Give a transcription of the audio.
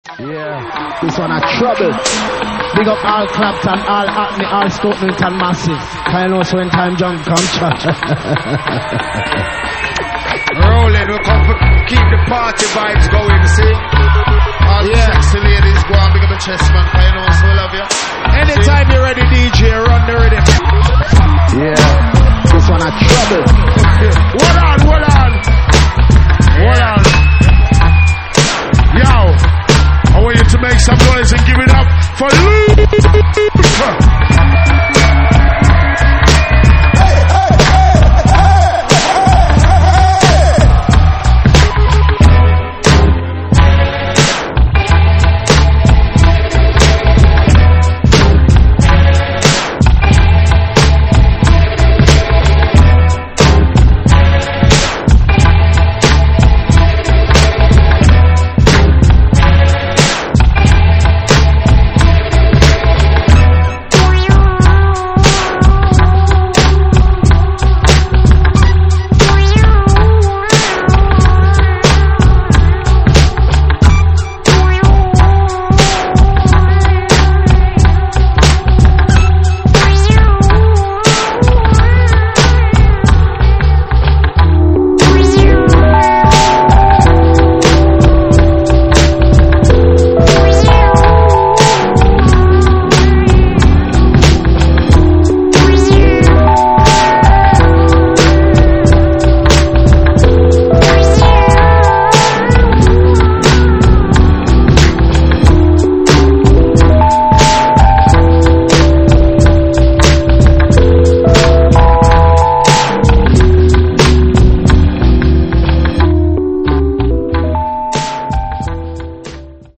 Yeah, this one a trouble. Big up all Clapton, all Acme, all Stoke Newton Massive. Kind of when time John come church. Rolling, we come to keep the party vibes going, see? All the sexy ladies go on, big up the chest, man. I know, so love you. Anytime you're ready, DJ, run the rhythm. Yeah, this one a trouble. Hold on. Yo, I want you to make some noise and give it up for Lou.